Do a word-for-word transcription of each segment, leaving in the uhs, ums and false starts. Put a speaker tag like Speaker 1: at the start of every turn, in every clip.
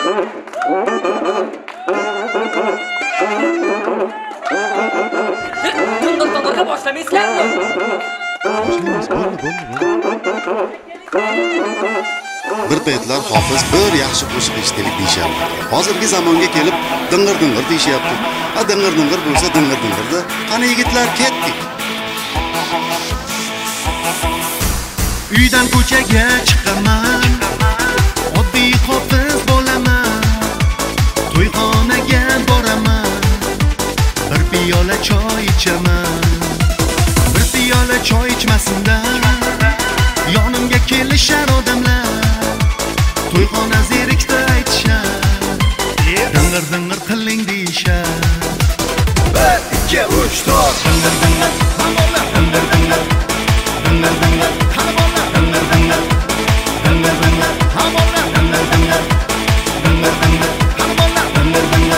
Speaker 1: Ding'ir-ding'irga boshlamaysizlarmi?
Speaker 2: Boshlaymiz, bo'ldi, bo'ldi. Bir paytlar Hofiz bir yaxshi qo'shiq eshitdik deyishyapti. Hozirgi zamonga kelib ding'ir-ding'ir deyishyapti. A ding'ir-ding'ir bo'lsa ding'ir-ding'irda, qani yigitlar ketdik.
Speaker 3: Uydan ko'chaga chiqaman, oddiy Hofiz bo'laman. To'yxonaga boraman, bir piyola choy ichaman. Bir piyola choy ichmasinda yonimga kelishar odamlar. To'yxona zerikda aytishar, ding'ir-ding'ir qiling deyishar. bir ikki uch to'rt ding'ir-ding'ir, hammalar ding'ir-ding'ir, ding'ir-ding'ir, hammalar ding'ir-ding'ir, ding'ir-ding'ir, hammalar ding'ir-ding'ir, ding'ir-ding'ir, hammalar ding'ir-ding'ir.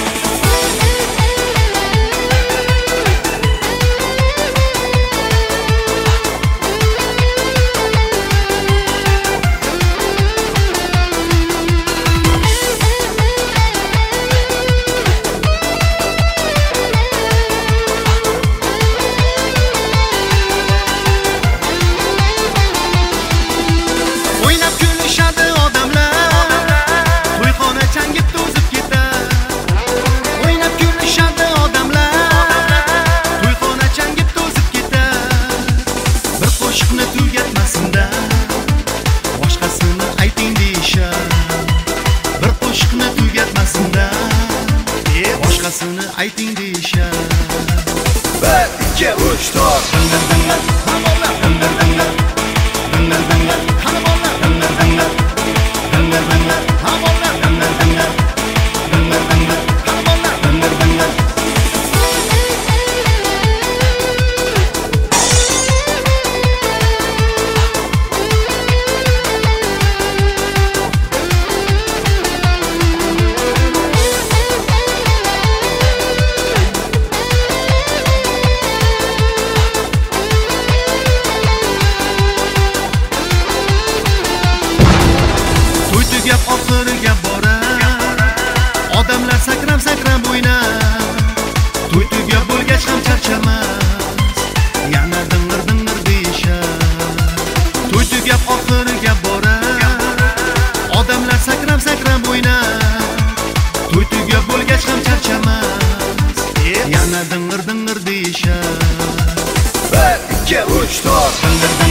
Speaker 3: Boshqasini ayting deyishar. bir ikki uch to'rt ding'ir-ding'ir, hammalar ding'ir-ding'ir, ding'ir-ding'ir, hammalar ding'ir-ding'ir, ding'ir-ding'ir, hammalar ding'ir-ding'ir, ding'ir-ding'ir, hammalar ding'ir-ding'ir. Gap oxiriga borar, odamlar sakram-sakram o'ynar. To'y tugab bo'lgach ham charchamas, yana ding'ir-ding'ir deyishar. To'y tugab oxiriga borar, odamlar sakram-sakram o'ynar. To'y tugab bo'lgach ham charchamas, yana ding'ir-ding'ir deyishar. bir ikki uch to'rt